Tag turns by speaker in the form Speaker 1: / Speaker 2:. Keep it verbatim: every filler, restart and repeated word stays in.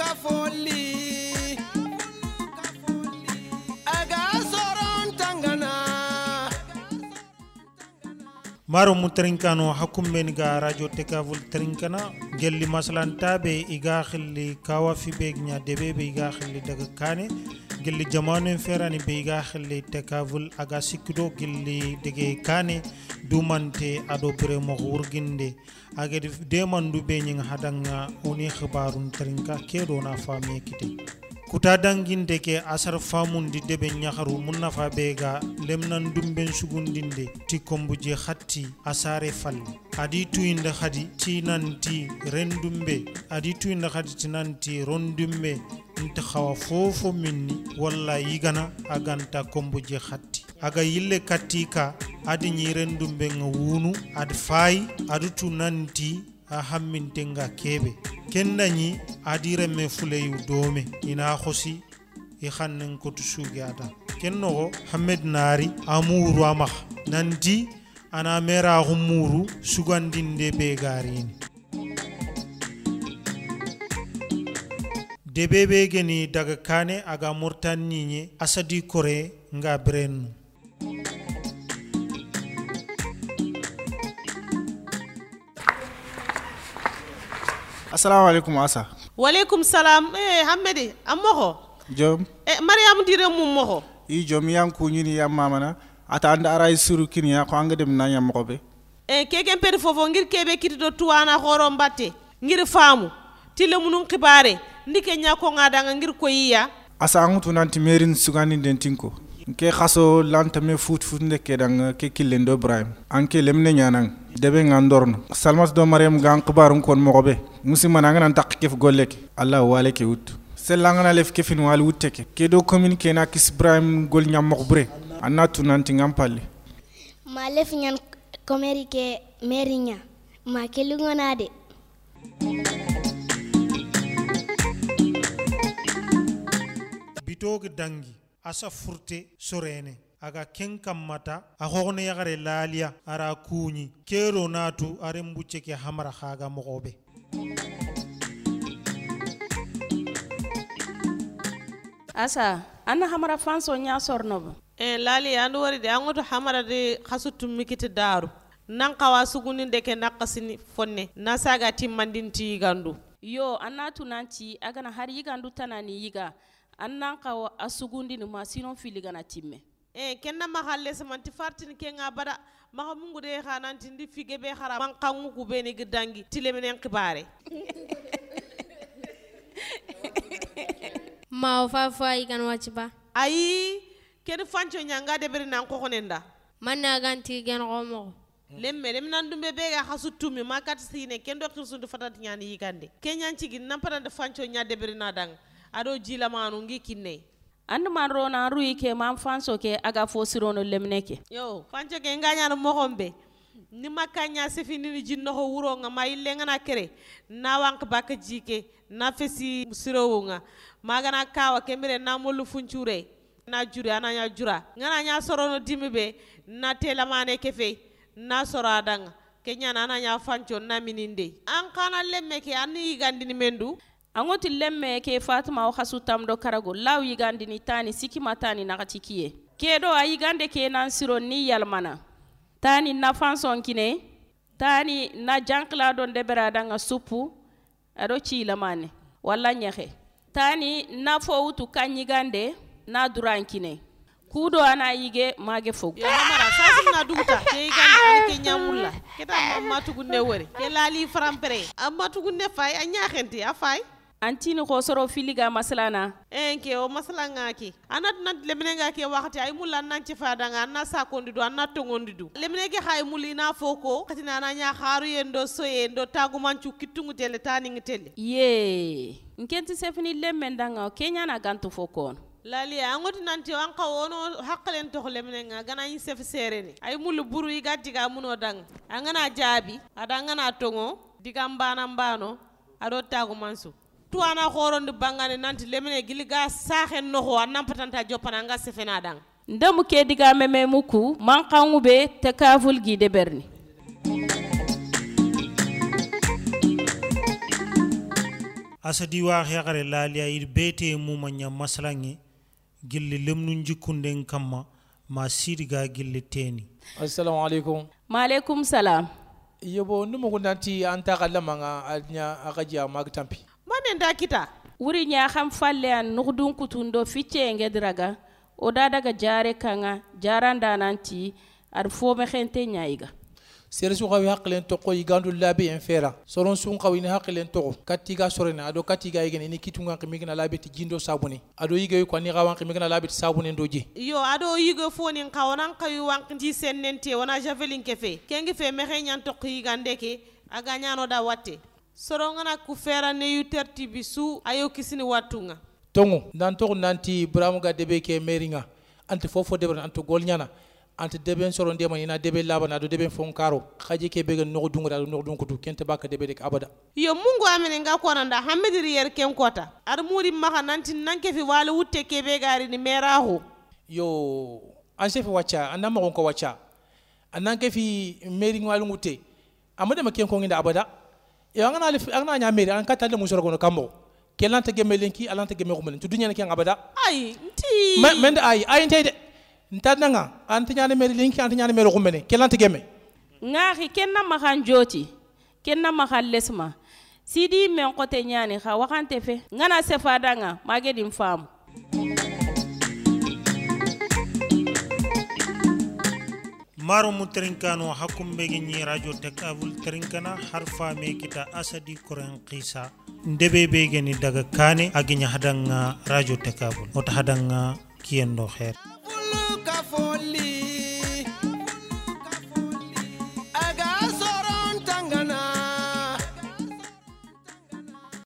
Speaker 1: maro mu trinkano hakumben ga radio tekavul trinkana gelli maslantabe iga khilli kawa fi begnya debe be iga khilli daga kane gelli jamanu ferani be iga khilli tekavul aga sikdo gelli dege kane dumante ado bre mo wurginde aga de mandu be nying hadanga oni khabarun trinka kedo na fami kite kuta danginde ke asar famundi debe nyaharu munna fa bega lemnan dumben sugundinde ti kombuje khatti asare falli adi tuinde khadi tinanti rendumbe adi tuinde khadi tinanti rondumbe inta khawa fofo minni walla yigana aganta kombuje khatti aga yille katika adi nyi rendumbe ngawunu ad fay adu tunanti a hammintenga kebe kendani adire me fuleyu dome ina khosi e khannen ko tusugi ata kenno Hamed Nari amuru amakh nanti ana mera humuru sugandinde be garini debebe geni daga kane aga murtanni asadi kore nga brennu
Speaker 2: Assalamu alaikum asa.
Speaker 3: Wa alaikum salam. Eh Hamedi amoko.
Speaker 2: Jom.
Speaker 3: Eh Mariam dire mum moko.
Speaker 2: I jom yang ku nyini ya mamana ata anda aray suru kini ya ko anga dem na nyam ko be.
Speaker 3: Eh keken pedi fofo ngir kebe kitido tuwana horo mbatte ngir faamu tile munun khibare ndike nyako ngada ngir ko yiya.
Speaker 2: Asa ngutu nanti merin sugani den tinko. Ke khaso lantame foot foot ndeke dang ke kilendo Ibrahim anke lemne nyanang debe ngandorno salmas do mariam gang khibarun kon mogobe musima nanga nan tak kef golleke allah waleke wut selanga na lef kefin wal wuteke ke do communiquer na kis Ibrahim gol nyam mokhbre anatu nanti ngampalle
Speaker 4: ma lef nyan communiquer merinya ma kelungonade
Speaker 1: bitog dangi asa furte sorene aga kenkam mata a hogne yagare lalia ara kuñi kero natu are mbucce ke hamara khaga mogobe
Speaker 5: asa anna hamara fanso nya sornobo
Speaker 3: eh lali andu wari de angoto hamara de khasutum mikiti daru nan qawa suguni deke nakasini fonne nasaga timmandinti gandu
Speaker 5: yo annatu nanti agana har yigandu tanani yiga annan qawa asugundi ni masinon filigana timme
Speaker 3: eh kenna mahalle samanti fartini kenga bada maha mungu de khananti ndi fige be khara man kangu ku beni gidangi tilemenen khibare
Speaker 6: ma fa fa igan wachiba
Speaker 3: ayi kedi fancho nyanga de beri nan ko konenda
Speaker 6: manna ganti gen gomo
Speaker 3: lemme lem nan dumbe be ga khasutumi makat sine kendo khirsundu fatati nyani yigande kenyanci gin nan parande fancho nya de beri na dang ado jila manu ngi kinne
Speaker 5: andu man rona ruyi ke mam fanso ke aga fosirono lemneke
Speaker 3: yo fancho ke nganya no mohombe ni makanya sefini ni jinno ho wuro nga mayille ngana kere na wank baka jike na fesi sirowo nga magana kawa kemire na molu funchure na jure ana nya jura ngana nya sorono dimibe na telamane kefe na soradanga kenya na ana nya fancho na mininde an kana lemme ke ani gandini mendu angoti lemme ke Fatima o khasu tamdo karago law yigandi ni tani sikima tani nakati kiye kedo ayigande ke nan siro ni yalmana tani na fanson kine tani na jankla don debera danga supu ado ci lamane walla nyaxe tani na fowutu kanyigande na durankine kudo ana yige mage fogu ya mara sasi na duguta ke yigande an ke nyamulla keta mamma tugunde wori ke lali frampere amma tugunde fay a nyaxenti a fay antini ko soro filiga maslana enke o maslanga ki anat nat lemnega ke waxati ay mulla nan ci fadanga na sakondidu anna tongondidu lemnege xay mulina foko katina na nya xaru yendo soyendo tagumancu kitungu tele taningi tele ye nkenti sefini lemendanga kenya na gantu foko lali angoti nanti wanka wono hakkalen to lemnega gana yin sef sereni ay mullu buru yi gaddiga muno dang angana jaabi adanga na tongo digambana mbano ado tagumansu tuana khoronde bangane nanti lemene giliga sahen noho anam patanta jopana nga sefena dang ndamu ke diga meme muku man qangube takaful gi de berni
Speaker 1: asadi wa xexare laaliya ir bete muma nya maslangi gilli lemnu jikunden kamma ma sidiga gilli teni.
Speaker 7: Assalamu alaikum.
Speaker 5: Ma alaikum salam.
Speaker 7: Yobo numu kunanti anta kallamanga anya akaji amagtampi.
Speaker 3: Manen da kita.
Speaker 5: Wuri nya xam falle an nugdun kutundo fice ngediraga oda daga jare kanga jaranda nanti ar fo me xente nyaiga.
Speaker 7: Sersu xawi haqlen toko yigandu labi en fera soron sun xawi ni haqlen toko katiga sorena ado katiga igen ni kitunga kimigina labi ti jindo sabuni ado yige ko ni xawan kimigina labi ti sabuni ndoji
Speaker 3: yo ado yige foni xawonan xawi wanqi sennente wana javelin kefe kengi fe me xenyan toko yigande ke aga nyano da watte sorongana ku fera ne yu tertibi su ayo kisini watunga
Speaker 7: tongu nan toko nanti bramu ga debe ke meringa anti fofo debra anto golnyana ante deben soron de man ina debe labana do deben fonkaro khaji ke bega no dungra no dunkutu kente baka debe de abada
Speaker 3: yo mungu amene nga ko nanda hamediri yer ken kota ar muri maka nanti nanke fi wala wutte ke be gari ni meraho
Speaker 7: yo an sefi wacha anna ma ko wacha annan ke fi meri ngwalu ngutte amade ma ken ko nginda abada yo ngana ali ngana nya meri an katalle musoro ko no kambo kelante gemelenki alante gemme ko melen to dunya ken abada
Speaker 3: ay nti
Speaker 7: mende ay ay ntede ntadanga antinyane meri linki antinyane meri kumene kelante geme
Speaker 5: ngari kenna makan joti kenna makan lesma sidi men kote nyani kha wakante fe ngana sefadanga magedi mfamu
Speaker 1: maro mutrinkano hakumbe gi radio tekavul trinkana harfa me kita asadi koren qisa ndebe be geni daga kane aginya hadanga radio tekavul ota hadanga kiyendo khair